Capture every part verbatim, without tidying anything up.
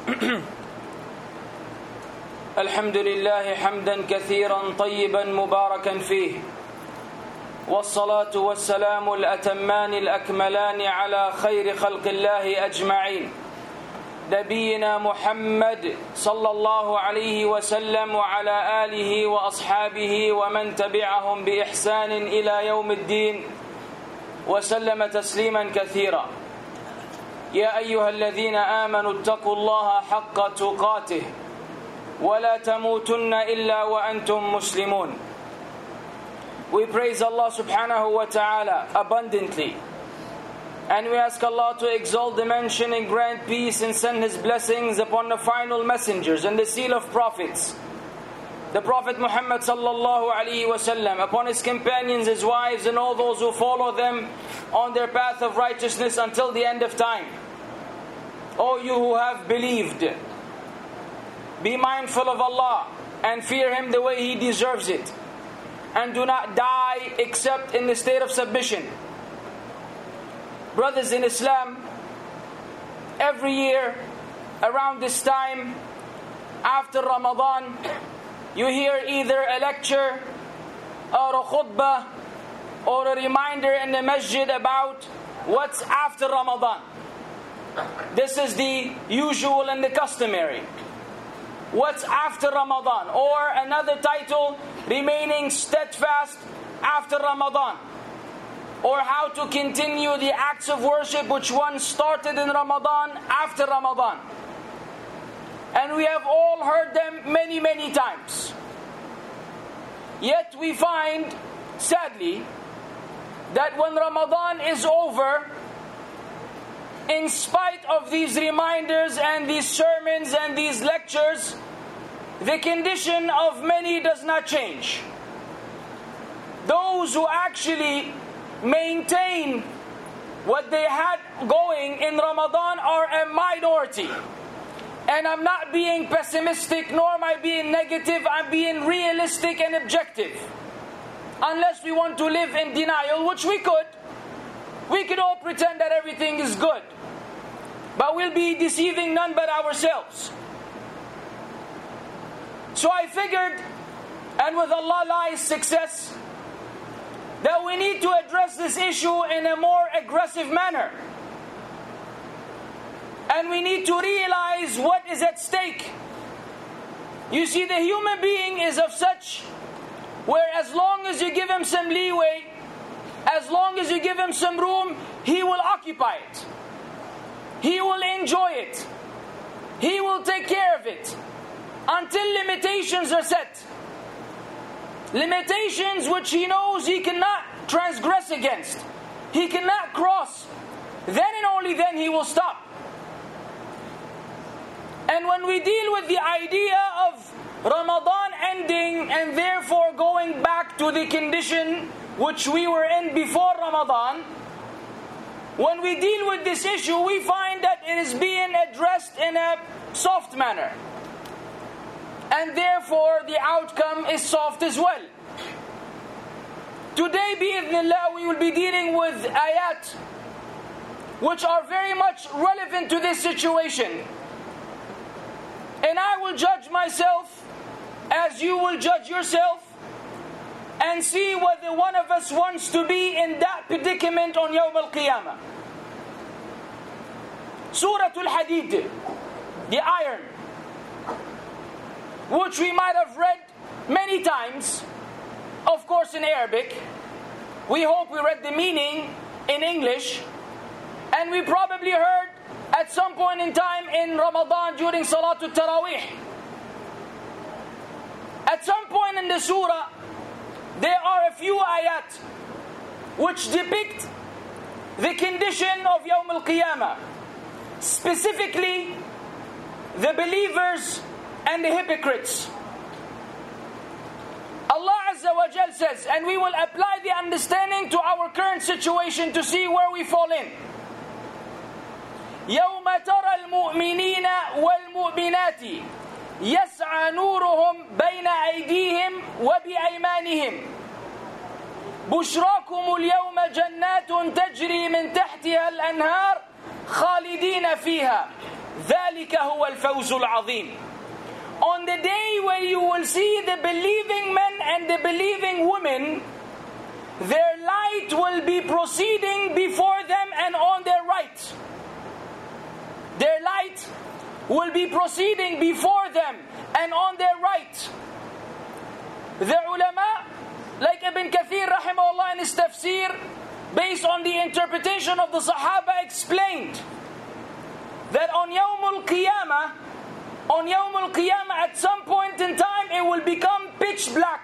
الحمد لله حمدا كثيرا طيبا مباركا فيه، والصلاة والسلام الأتمان الأكملان على خير خلق الله أجمعين، نبينا محمد صلى الله عليه وسلم وعلى آله وأصحابه ومن تبعهم بإحسان إلى يوم الدين وسلم تسليما كثيرا. يا أيها الذين آمنوا اتقوا الله حق تقاته ولا تموتن إلا وأنتم مسلمون. We praise Allah subhanahu wa ta'ala abundantly, and we ask Allah to exalt the mention and grant peace and send His blessings upon the final messengers and the seal of prophets, the Prophet Muhammad sallallahu alaihi wasallam, upon his companions, his wives, and all those who follow them on their path of righteousness until the end of time. O you who have believed, be mindful of Allah and fear Him the way He deserves it, and do not die except in the state of submission. Brothers in Islam, every year around this time after Ramadan, you hear either a lecture or a khutbah or a reminder in the masjid about what's after Ramadan. This is the usual and the customary. What's after Ramadan? Or another title, remaining steadfast after Ramadan. Or how to continue the acts of worship which one started in Ramadan after Ramadan. And we have all heard them many, many times. Yet we find, sadly, that when Ramadan is over, in spite of these reminders and these sermons and these lectures, the condition of many does not change. Those who actually maintain what they had going in Ramadan are a minority. And I'm not being pessimistic, nor am I being negative, I'm being realistic and objective. Unless we want to live in denial, which we could. We could all pretend that everything is good. But we'll be deceiving none but ourselves. So I figured, and with Allah lies success, that we need to address this issue in a more aggressive manner. And we need to realize what is at stake. You see, the human being is of such where as long as you give him some leeway, as long as you give him some room, he will occupy it. He will enjoy it. He will take care of it until limitations are set. Limitations which he knows he cannot transgress against. He cannot cross. Then and only then he will stop. And when we deal with the idea of Ramadan ending and therefore going back to the condition which we were in before Ramadan, when we deal with this issue, we find that it is being addressed in a soft manner. And therefore the outcome is soft as well. Today, bi'idhnillah, we will be dealing with ayat which are very much relevant to this situation. And I will judge myself as you will judge yourself, and see whether one of us wants to be in that predicament on Yawm al-Qiyamah. Surah Al-Hadid, the iron, which we might have read many times, of course in Arabic. We hope we read the meaning in English, and we probably heard at some point in time in Ramadan during Salatul Taraweeh. At some point in the surah, there are a few ayat which depict the condition of Yawm al-Qiyamah, specifically the believers and the hypocrites. Allah Azza wa Jal says, and we will apply the understanding to our current situation to see where we fall in. يَوْمَ تَرَى الْمُؤْمِنِينَ وَالْمُؤْمِنَاتِ يَسْعَى نُورُهُمْ بَيْنَ أَيْدِيهِمْ وَبِأَيْمَانِهِمْ بُشْرَاكُمُ الْيَوْمَ جَنَّاتٌ تَجْرِي مِنْ تَحْتِهَا الْأَنْهَارُ خَالِدِينَ فِيهَا ذَلِكَ هُوَ الْفَوْزُ الْعَظِيمُ. On the day where you will see the believing men and the believing women, their light will be proceeding before them and on their right. Their light will be proceeding before them and on their right. The ulama, like Ibn Kathir rahimahullah in his tafsir, based on the interpretation of the Sahaba, explained that on Yawm al-Qiyamah, on Yawm al-Qiyamah, at some point in time, it will become pitch black.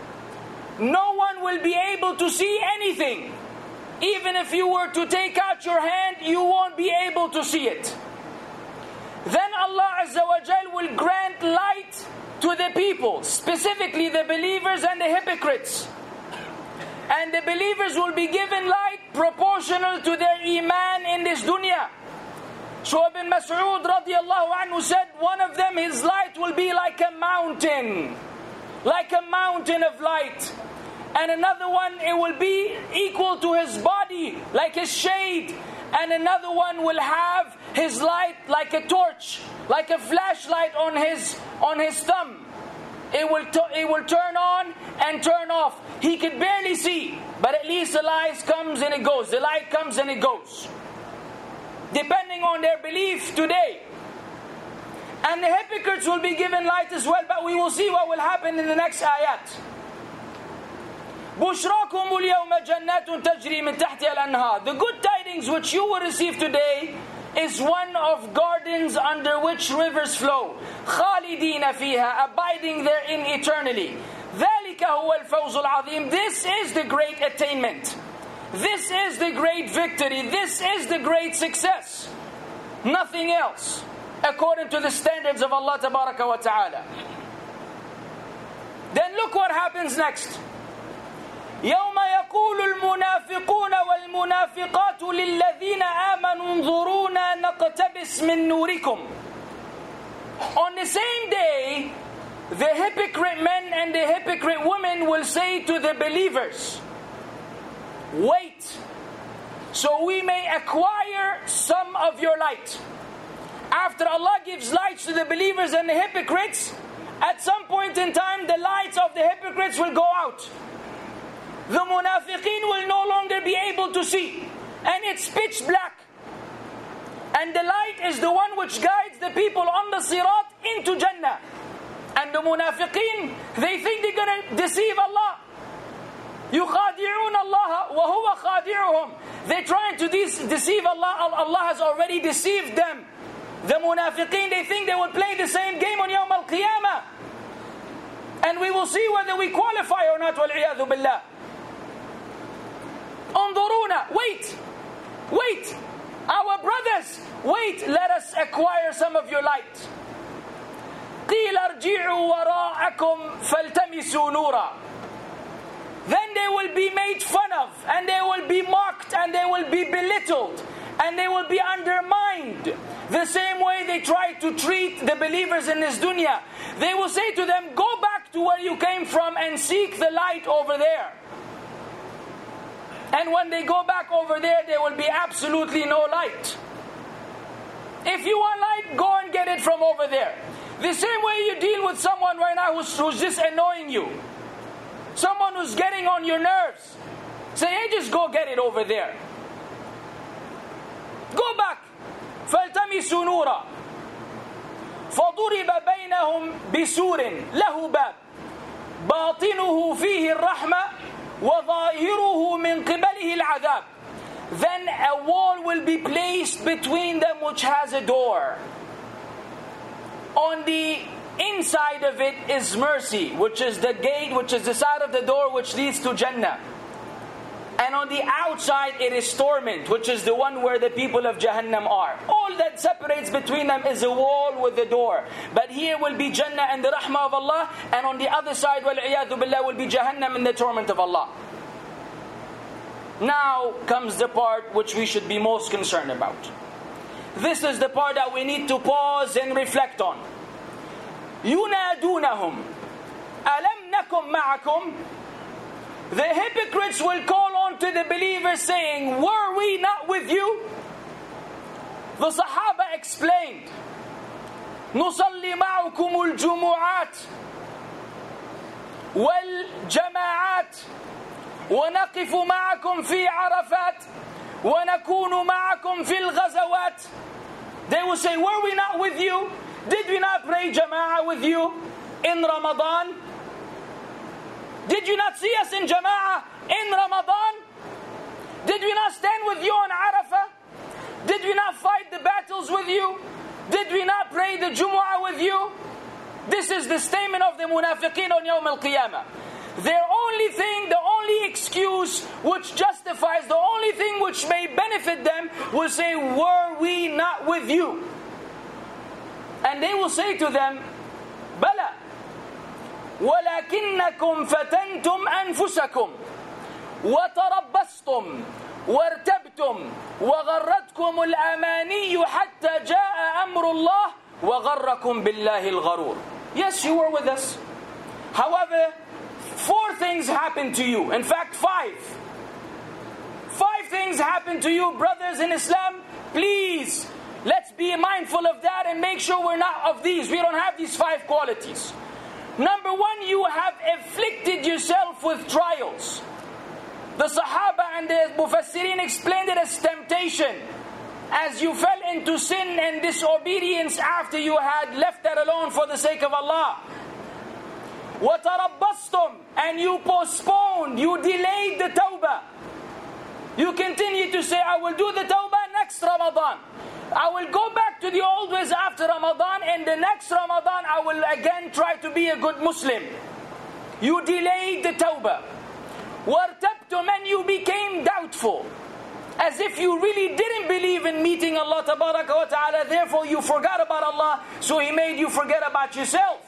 No one will be able to see anything. Even if you were to take out your hand, you won't be able to see it. Then Allah Azza wa Jal will grant light to the people, specifically the believers and the hypocrites. And the believers will be given light proportional to their iman in this dunya. So Ibn Mas'ud radiallahu anhu said, one of them, his light will be like a mountain. Like a mountain of light. And another one, it will be equal to his body, like a shade. And another one will have his light like a torch, like a flashlight on his on his thumb. It will t- it will turn on and turn off. He could barely see, but at least the light comes and it goes. The light comes and it goes. Depending on their belief today. And the hypocrites will be given light as well, but we will see what will happen in the next ayat. بُشْرَاكُمُ الْيَوْمَ جَنَّاتٌ تَجْرِي مِنْ تَحْتِهَا الْأَنْهَارُ. The good tidings which you will receive today is one of gardens under which rivers flow. خَالِدِينَ فِيهَا, abiding therein eternally. ذَلِكَ هُوَ الْفَوْزُ الْعَظِيمُ. This is the great attainment. This is the great victory. This is the great success. Nothing else, according to the standards of Allah Tabaraka wa Ta'ala. Then look what happens next. يوم يقول المنافقون والمنافقات للذين آمنوا انظرونا نقتبس من نوركم. On the same day, the hypocrite men and the hypocrite women will say to the believers, wait, so we may acquire some of your light. After Allah gives lights to the believers and the hypocrites, at some point in time the lights of the hypocrites will go out. The munafiqeen will no longer be able to see, and it's pitch black. And the light is the one which guides the people on the sirat into Jannah. And the munafiqeen, they think they're going to deceive Allah. يُخَادِعُونَ اللَّهَ وَهُوَ خَادِعُهُم. They're trying to de- deceive Allah. Allah has already deceived them. The munafiqeen, they think they will play the same game on Yawm al-Qiyamah. And we will see whether we qualify or not. وَالْعِيَاذُ بِاللَّهِ. انظرونا, wait, wait, our brothers, wait, let us acquire some of your light. قِيلَ ارْجِعُوا وَرَاءَكُمْ فَالْتَمِسُوا نُورًا. Then they will be made fun of, and they will be mocked, and they will be belittled, and they will be undermined. The same way they try to treat the believers in this dunya. They will say to them, go back to where you came from and seek the light over there. And when they go back over there, there will be absolutely no light. If you want light, go and get it from over there. The same way you deal with someone right now who's, who's just annoying you. Someone who's getting on your nerves. Say, hey, just go get it over there. Go back. فَالْتَمِسُوا نُورًا فَضُرِبَ بَيْنَهُمْ بِسُورٍ لَهُ بَابٍ بَاطِنُهُ فِيهِ الرَّحْمَةِ وَظَاهِرُهُ مِنْ قِبَلِهِ الْعَذَابِ. Then a wall will be placed between them which has a door. On the inside of it is mercy, which is the gate, which is the side of the door which leads to Jannah. And on the outside it is torment, which is the one where the people of Jahannam are. All that separates between them is a wall with a door. But here will be Jannah and the Rahmah of Allah, and on the other side, وَالْعِيَاذُ بِاللَّهِ, will be Jahannam and the torment of Allah. Now comes the part which we should be most concerned about. This is the part that we need to pause and reflect on. يُنَادُونَهُمْ أَلَمْ نَكُمْ مَعَكُمْ. The hypocrites will call on to the believers saying, were we not with you? The Sahaba explained, نصلي معكم الجمعات والجماعات ونقف معكم في عرفات ونكون معكم في الغزوات. They will say, were we not with you? Did we not pray Jama'ah with you in Ramadan? Did you not see us in Jama'ah in Ramadan? Did we not stand with you on Arafah? Did we not fight the battles with you? Did we not pray the Jumu'ah with you? This is the statement of the munafiqeen on Yawm al-Qiyamah. Their only thing, the only excuse which justifies, the only thing which may benefit them will say, were we not with you? And they will say to them, Bala, وَلَكِنَّكُمْ فَتَنْتُمْ أَنفُسَكُمْ وَتَرَبَّصْتُمْ وَارْتَبْتُمْ وَغَرَّتْكُمُ الْأَمَانِيُّ حَتَّى جَاءَ أَمْرُ اللَّهِ وَغَرَّكُمْ بِاللَّهِ الْغَرُورِ. Yes, you were with us. However, four things happened to you. In fact, five. Five things happened to you, brothers in Islam. Please, let's be mindful of that and make sure we're not of these. We don't have these five qualities. Number one, you have afflicted yourself with trials. The Sahaba and the Mufassirin explained it as temptation. As you fell into sin and disobedience after you had left that alone for the sake of Allah. وَتَرَبَّصْتُمْ, and you postponed, you delayed the tawbah. You continue to say, I will do the tawbah next Ramadan. I will go back to the old ways after Ramadan, and the next Ramadan I will again try to be a good Muslim. You delayed the tawbah. وَارْتَبْتُمْ, and you became doubtful. As if you really didn't believe in meeting Allah Tabaraka wa Ta'ala, therefore you forgot about Allah, so He made you forget about yourself.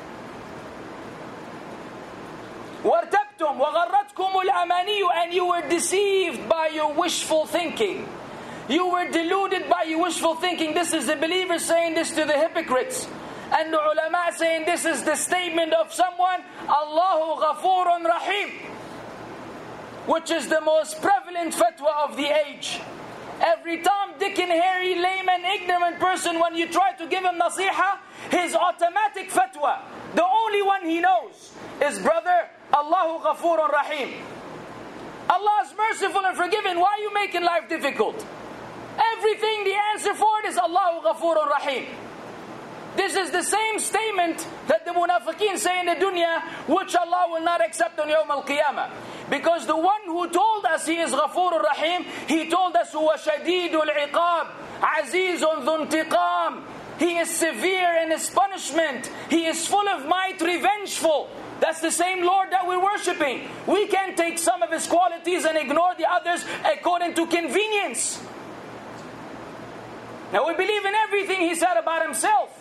وَارْتَبْتُمْ وَغَرَّتْكُمُ الْأَمَانِيُّ, and you were deceived by your wishful thinking. You were deluded by your wishful thinking. This is the believers saying this to the hypocrites. And the ulama saying this is the statement of someone, Allahu Ghafurun Rahim, which is the most prevalent fatwa of the age. Every Tom, Dick and Harry, lame and ignorant person, when you try to give him nasiha, his automatic fatwa, the only one he knows, is, brother, Allahu Ghafurun Rahim. Allah is merciful and forgiving. Why are you making life difficult? Everything, the answer for it is Allahu Ghafurun Rahim. This is the same statement that the munafiqeen say in the dunya, which Allah will not accept on Yawm al-Qiyamah. Because the one who told us He is Ghafurur Rahim, He told us huwa shadidul iqab, azizun dhun intiqam. He is severe in His punishment. He is full of might, revengeful. That's the same Lord that we're worshipping. We can't take some of His qualities and ignore the others according to convenience. Now we believe in everything He said about Himself.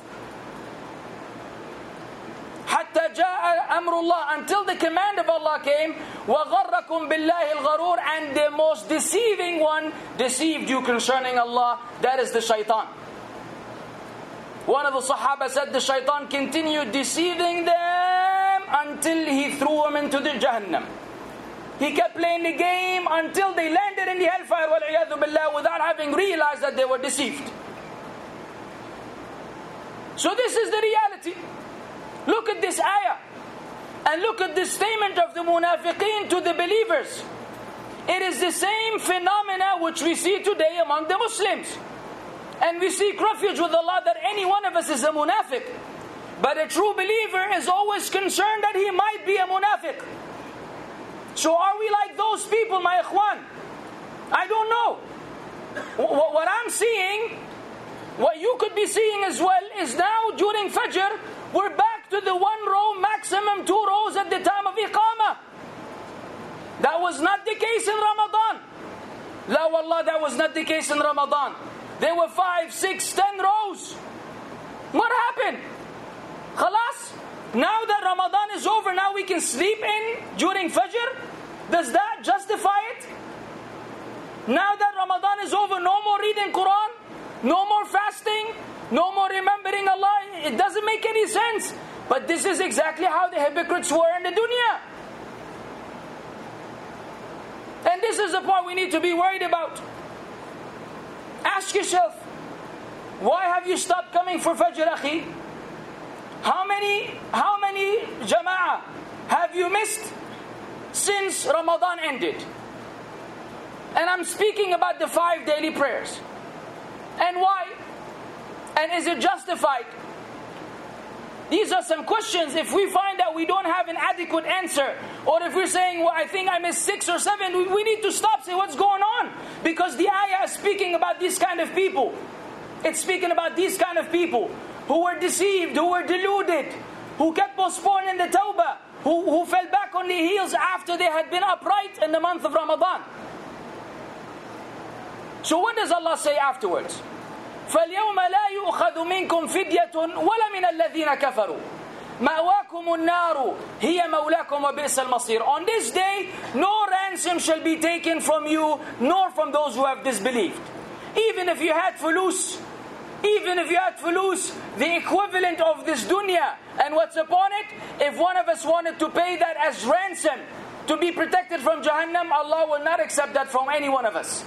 حتى جاء أمر الله, until the command of Allah came. وَغَرَّكُمْ بِاللَّهِ الْغَرُورِ, and the most deceiving one deceived you concerning Allah. That is the shaitan. One of the Sahaba said the shaitan continued deceiving them until he threw them into the Jahannam. He kept playing the game until they landed in the hellfire وَالْعِيَاذُ بِاللَّهِ, without having realized that they were deceived. So this is the reality. Look at this ayah and look at this statement of the munafiqeen to the believers. It is the same phenomena which we see today among the Muslims. And we seek refuge with Allah that any one of us is a munafiq. But a true believer is always concerned that he might be a munafiq. So are we like those people, my ikhwan? I don't know. What I'm seeing, what you could be seeing as well, is now during Fajr, we're back to the one row, maximum two rows at the time of Iqamah. That was not the case in Ramadan. La wallah, that was not the case in Ramadan. There were five, six, ten rows. What happened? Khalas? Now that Ramadan is over, now we can sleep in during Fajr? Does that justify it? Now that Ramadan is over, no more reading Quran? No more fasting? No more remembering Allah? It doesn't make any sense. But this is exactly how the hypocrites were in the dunya. And this is the point we need to be worried about. Ask yourself, Why have you stopped coming for Fajr, akhi? How many, how many jama'ah have you missed since Ramadan ended? And I'm speaking about the five daily prayers. And why? And is it justified? These are some questions. If we find that we don't have an adequate answer, or if we're saying, well, I think I missed six or seven, we, we need to stop, say what's going on. Because the ayah is speaking about these kind of people. It's speaking about these kind of people who were deceived, who were deluded, who kept postponing the tawbah, who, who fell back on their heels after they had been upright in the month of Ramadan. So what does Allah say afterwards? فَالْيَوْمَ لَا يُؤْخَذُ مِنْكُمْ فِدْيَةٌ وَلَا مِنَ الَّذِينَ كَفَرُوا مَأْوَاكُمُ النَّارُ هِيَ مَوْلَاكُمْ وَبِئْسَ الْمَصِيرُ. On this day, no ransom shall be taken from you, nor from those who have disbelieved. Even if you had fulus, even if you had fulus, the equivalent of this dunya and what's upon it, if one of us wanted to pay that as ransom to be protected from Jahannam, Allah will not accept that from any one of us,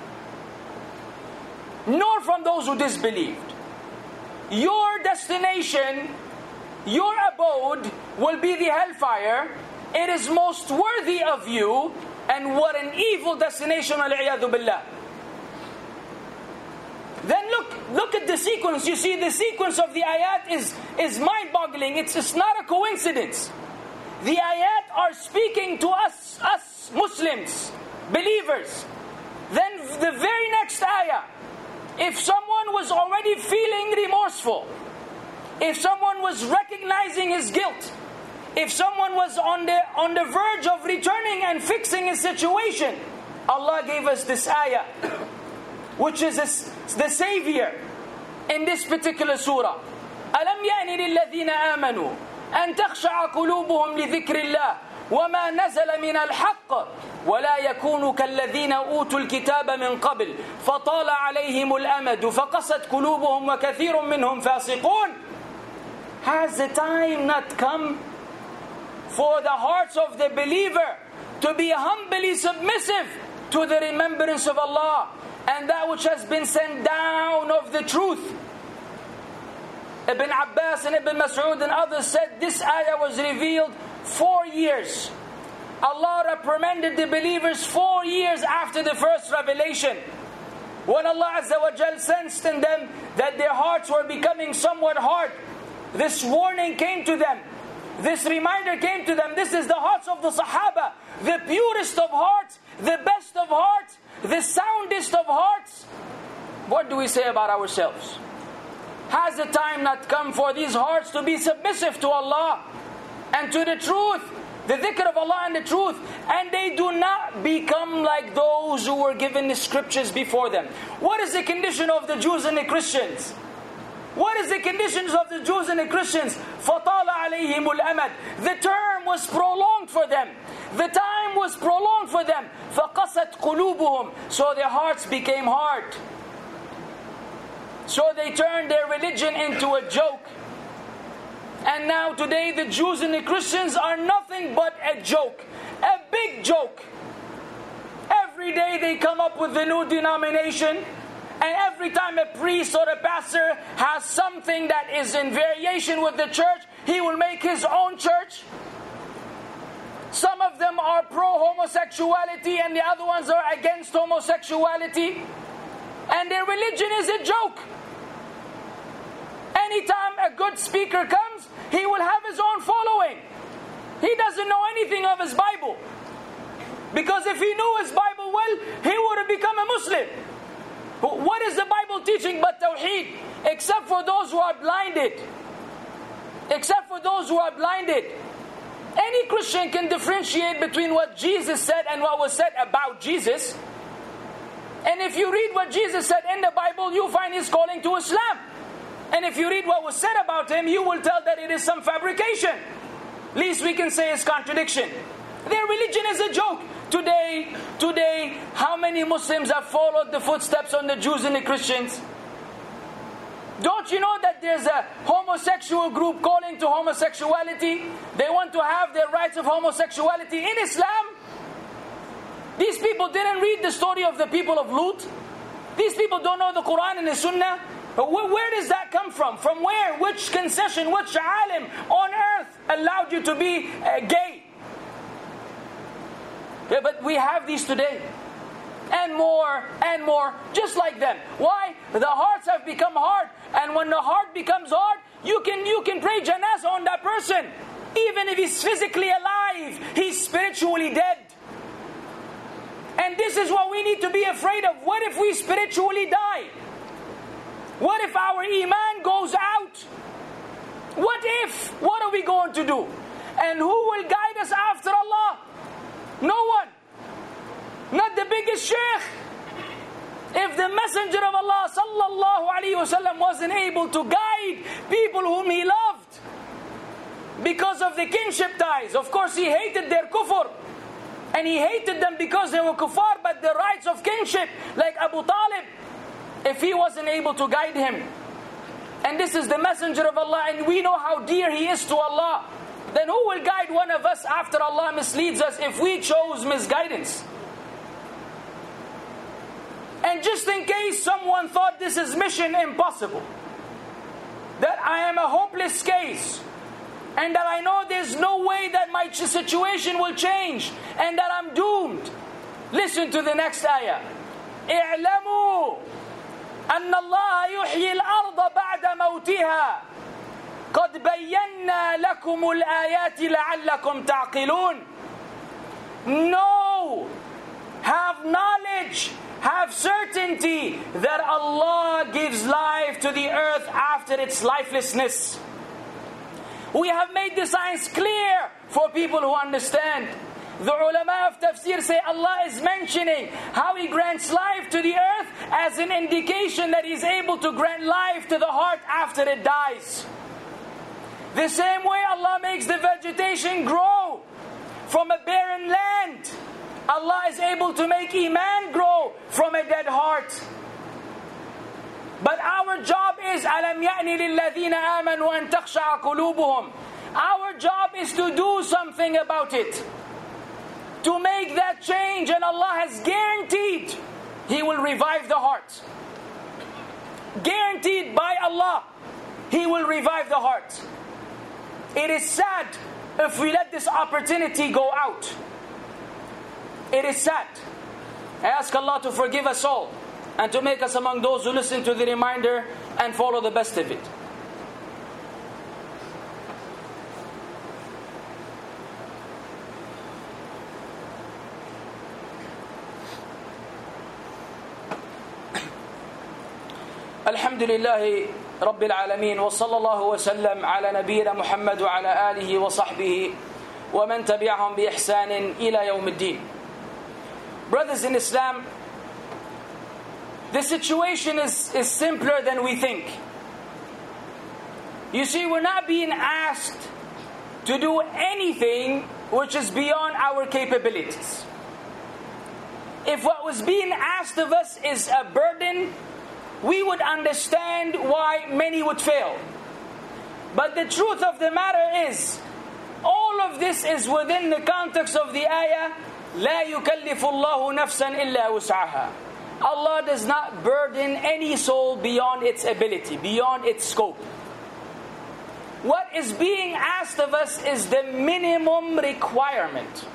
nor from those who disbelieved. Your destination, your abode will be the hellfire. It is most worthy of you, and what an evil destination, wal-'iyadhu billah. Then look, look at the sequence. You see, the sequence of the ayat is, is mind-boggling. It's, it's not a coincidence. The ayat are speaking to us, us Muslims, believers. Then the very next ayah, if someone was already feeling remorseful, if someone was recognizing his guilt, if someone was on the on the verge of returning and fixing his situation, Allah gave us this ayah, which is this, the savior in this particular surah. أَلَمْ يَأْنِ لِلَّذِينَ آمَنُوا أَن تَخْشَعَ قُلُوبُهُمْ لِذِكْرِ اللَّهِ وما نزل من الحق ولا يكونوا كالذين أوتوا الكتاب من قبل فطال عليهم الأمد فقست قلوبهم وكثير منهم فاسقون. Has the time not come for the hearts of the believer to be humbly submissive to the remembrance of Allah and that which has been sent down of the truth? Ibn Abbas and Ibn Mas'ud and others said this ayah was revealed four years. Allah reprimanded the believers four years after the first revelation, when Allah Azza wa Jal sensed in them that their hearts were becoming somewhat hard. This warning came to them, this reminder came to them. This is the hearts of the Sahaba, the purest of hearts, the best of hearts, the soundest of hearts. What do we say about ourselves? Has the time not come for these hearts to be submissive to Allah and to the truth, the dhikr of Allah and the truth, and they do not become like those who were given the scriptures before them? What is the condition of the Jews and the Christians? What is the conditions of the Jews and the Christians? فَطَالَ عَلَيْهِمُ الْأَمَدِ. The term was prolonged for them. The time was prolonged for them. فَقَسَتْ قُلُوبُهُمْ. So their hearts became hard. So they turned their religion into a joke. And now today the Jews and the Christians are nothing but a joke. A big joke. Every day they come up with a new denomination. And every time a priest or a pastor has something that is in variation with the church, he will make his own church. Some of them are pro-homosexuality and the other ones are against homosexuality. And their religion is a joke. Anytime a good speaker comes, he will have his own following. He doesn't know anything of his Bible. Because if he knew his Bible well, he would have become a Muslim. What is the Bible teaching but Tawheed? Except for those who are blinded. Except for those who are blinded. Any Christian can differentiate between what Jesus said and what was said about Jesus. And if you read what Jesus said in the Bible, you find he's calling to Islam. And if you read what was said about him, you will tell that it is some fabrication. Least we can say is contradiction. Their religion is a joke. Today, today, how many Muslims have followed the footsteps on the Jews and the Christians? Don't you know that there's a homosexual group calling to homosexuality? They want to have their rights of homosexuality in Islam. These people didn't read the story of the people of Lut. These people don't know the Quran and the Sunnah. Where does that come from? From where? Which concession, which alim on earth allowed you to be uh, gay? Yeah, but we have these today. And more, and more, just like them. Why? The hearts have become hard. And when the heart becomes hard, you can, you can pray janazah on that person. Even if he's physically alive, he's spiritually dead. And this is what we need to be afraid of. What if we spiritually die? What if our iman goes out? What if? What are we going to do? And who will guide us after Allah? No one. Not the biggest sheikh. If the Messenger of Allah sallallahu alaihi wasallam wasn't able to guide people whom he loved because of the kinship ties, of course he hated their kufr. And he hated them because they were kuffar, but the rights of kinship, like Abu Talib, if he wasn't able to guide him. And this is the Messenger of Allah, and we know how dear he is to Allah. Then who will guide one of us after Allah misleads us if we chose misguidance? And just in case someone thought this is mission impossible, that I am a hopeless case, and that I know there's no way that my situation will change, and that I'm doomed, listen to the next ayah. اعلموا أن الله يحيي الأرض بعد موتها قد بينا لكم الآيات لعلكم تعقلون. Know, have knowledge, have certainty that Allah gives life to the earth after its lifelessness. We have made the science clear for people who understand. The ulama of tafsir say Allah is mentioning how He grants life to the earth as an indication that He's able to grant life to the heart after it dies. The same way Allah makes the vegetation grow from a barren land, Allah is able to make iman grow from a dead heart. But our job is أَلَمْ يَأْنِ لِلَّذِينَ آمَنُوا أَن تَخْشَعَ قُلُوبُهُم. Our job is to do something about it, to make that change, and Allah has guaranteed He will revive the heart. Guaranteed by Allah, He will revive the heart. It is sad if we let this opportunity go out. It is sad. I ask Allah to forgive us all and to make us among those who listen to the reminder and follow the best of it. الحمد لله رب العالمين وصلى الله وسلم على نبينا محمد وعلى آله وصحبه ومن تبعهم بإحسان إلى يوم الدين. Brothers in Islam, the situation is, is simpler than we think. You see, we're not being asked to do anything which is beyond our capabilities. If what was being asked of us is a burden, we would understand why many would fail. But the truth of the matter is, all of this is within the context of the ayah, لا يكلف الله نفسا إلا وسعها. Allah does not burden any soul beyond its ability, beyond its scope. What is being asked of us is the minimum requirement.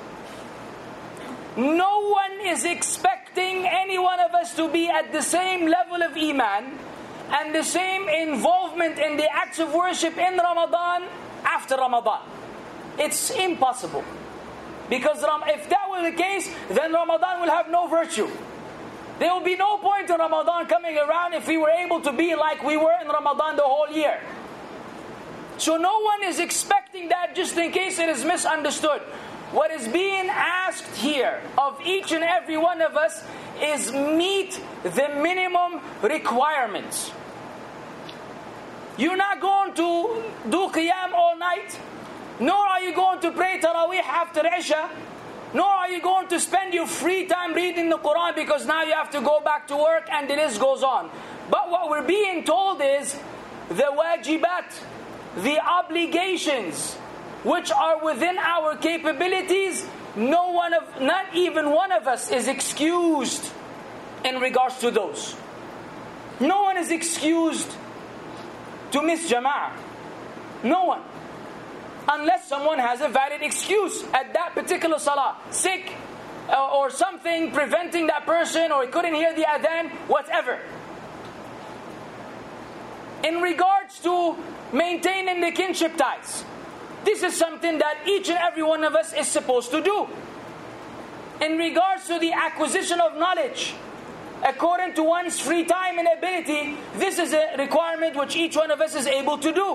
No one is expecting any one of us to be at the same level of iman and the same involvement in the acts of worship in Ramadan after Ramadan. It's impossible. Because if that were the case, then Ramadan will have no virtue. There will be no point in Ramadan coming around if we were able to be like we were in Ramadan the whole year. So no one is expecting that, just in case it is misunderstood. What is being asked here of each and every one of us is meet the minimum requirements. You're not going to do qiyam all night, nor are you going to pray Taraweeh after Isha, nor are you going to spend your free time reading the Quran because now you have to go back to work, and the list goes on. But what we're being told is the wajibat, the obligations, which are within our capabilities. No one of, not even one of us is excused in regards to those. No one is excused to miss Jama'ah. No one. Unless someone has a valid excuse at that particular salah. Sick uh, or something preventing that person, or he couldn't hear the adhan, whatever. In regards to maintaining the kinship ties, this is something that each and every one of us is supposed to do. In regards to the acquisition of knowledge, according to one's free time and ability, this is a requirement which each one of us is able to do.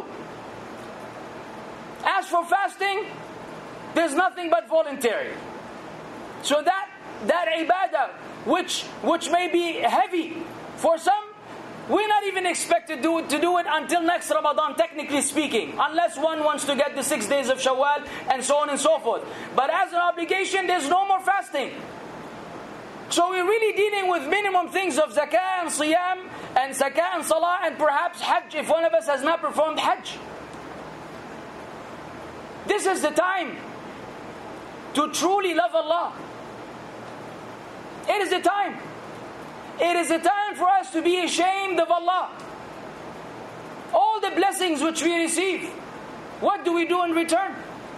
As for fasting, there's nothing but voluntary. So that that ibadah, which which may be heavy for some, we're not even expected to do, to do it until next Ramadan, technically speaking, unless one wants to get the six days of Shawwal and so on and so forth. But as an obligation, there's no more fasting. So we're really dealing with minimum things of zakah and siyam and zakah and salah and perhaps hajj if one of us has not performed hajj. This is the time to truly love Allah. It is the time. It is a time for us to be ashamed of Allah. All the blessings which we receive, what do we do in return?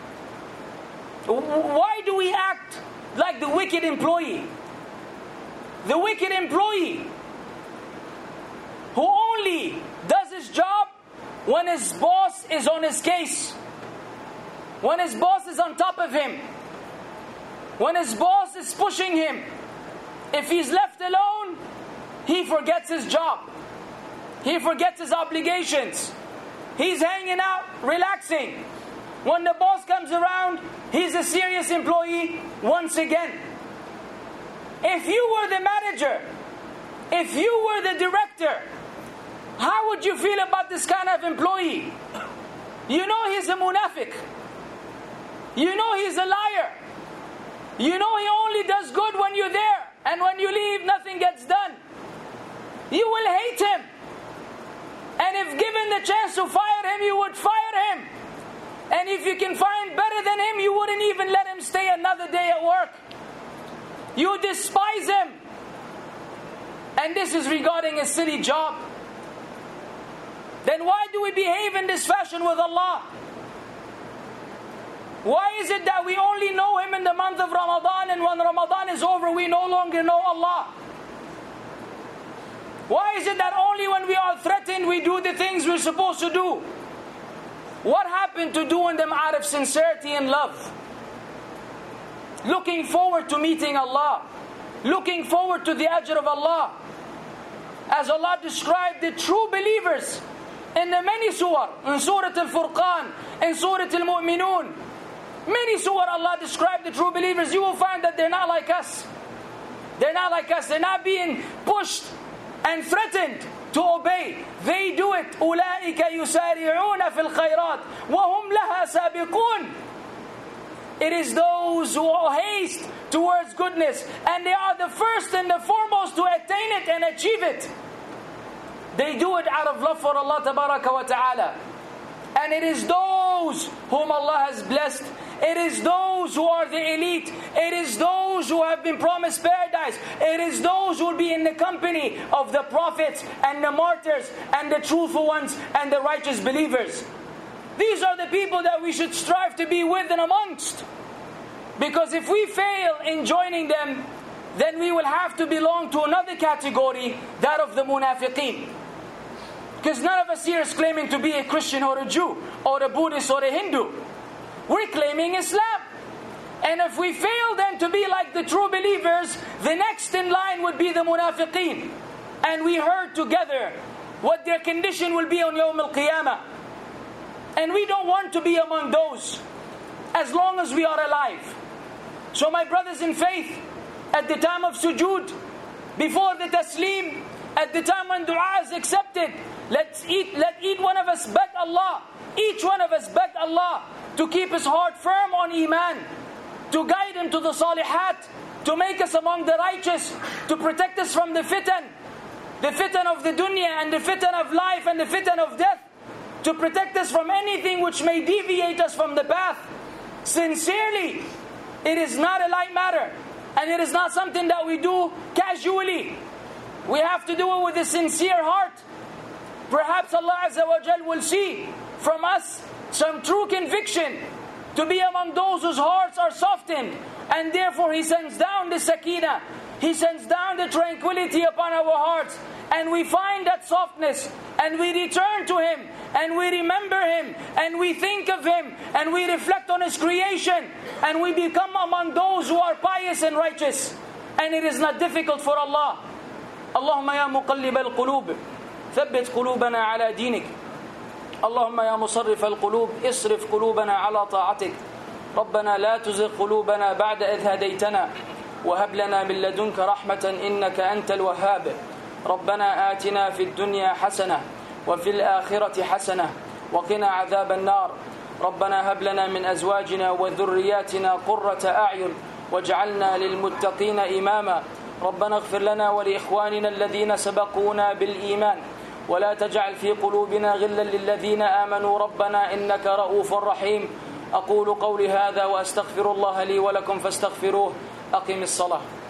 Why do we act like the wicked employee? The wicked employee who only does his job when his boss is on his case, when his boss is on top of him, when his boss is pushing him. If he's left alone, he forgets his job. He forgets his obligations. He's hanging out, relaxing. When the boss comes around, he's a serious employee once again. If you were the manager, if you were the director, how would you feel about this kind of employee? You know he's a munafiq. You know he's a liar. You know he only does good when you're there, and when you leave, nothing gets done. You will hate him. And if given the chance to fire him, you would fire him. And if you can find better than him, you wouldn't even let him stay another day at work. You despise him. And this is regarding a silly job. Then why do we behave in this fashion with Allah? Why is it that we only know Him in the month of Ramadan, and when Ramadan is over, we no longer know Allah? Why is it that only when we are threatened, we do the things we're supposed to do? What happened to doing them out of sincerity and love? Looking forward to meeting Allah. Looking forward to the ajr of Allah. As Allah described the true believers in the many surah, in Surah Al-Furqan, in Surah Al-Mu'minun, many surah Allah described the true believers. You will find that they're not like us. They're not like us. They're not being pushed and threatened to obey. They do it. أُولَٰئِكَ يُسَارِعُونَ فِي الْخَيْرَاتِ وَهُمْ لَهَا سَابِقُونَ. It is those who haste towards goodness, and they are the first and the foremost to attain it and achieve it. They do it out of love for Allah Tabaraka wa Ta'ala. And it is those whom Allah has blessed. It is those who are the elite. It is those who have been promised paradise. It is those who will be in the company of the prophets and the martyrs and the truthful ones and the righteous believers. These are the people that we should strive to be with and amongst. Because if we fail in joining them, then we will have to belong to another category, that of the munafiqeen. Because none of us here is claiming to be a Christian or a Jew or a Buddhist or a Hindu. We're claiming Islam. And if we fail then to be like the true believers, the next in line would be the munafiqeen. And we heard together what their condition will be on Yawm al-Qiyamah. And we don't want to be among those as long as we are alive. So my brothers in faith, at the time of sujood, before the taslim, at the time when dua is accepted, let's eat, let each one of us beg Allah, each one of us beg Allah to keep his heart firm on iman, to guide him to the salihat, to make us among the righteous, to protect us from the fitan, the fitan of the dunya and the fitan of life and the fitan of death, to protect us from anything which may deviate us from the path. Sincerely, it is not a light matter, and it is not something that we do casually. We have to do it with a sincere heart. Perhaps Allah Azza wa Jal will see from us some true conviction to be among those whose hearts are softened, and therefore He sends down the sakina, He sends down the tranquility upon our hearts, and we find that softness, and we return to Him, and we remember Him, and we think of Him, and we reflect on His creation, and we become among those who are pious and righteous. And it is not difficult for Allah. Allahumma ya muqallib al-qulub, thabbit qulubana ala dinik. اللهم يا مصرف القلوب اصرف قلوبنا على طاعتك. ربنا لا تزغ قلوبنا بعد إذ هديتنا وهب لنا من لدنك رحمة إنك أنت الوهاب. ربنا آتنا في الدنيا حسنة وفي الآخرة حسنة وقنا عذاب النار. ربنا هب لنا من أزواجنا وذرياتنا قرة أعين واجعلنا للمتقين إماما. ربنا اغفر لنا ولإخواننا الذين سبقونا بالإيمان ولا تجعل في قلوبنا غلا للذين آمنوا ربنا إنك رؤوف رحيم. أقول قولي هذا وأستغفر الله لي ولكم فاستغفروه. أقم الصلاة.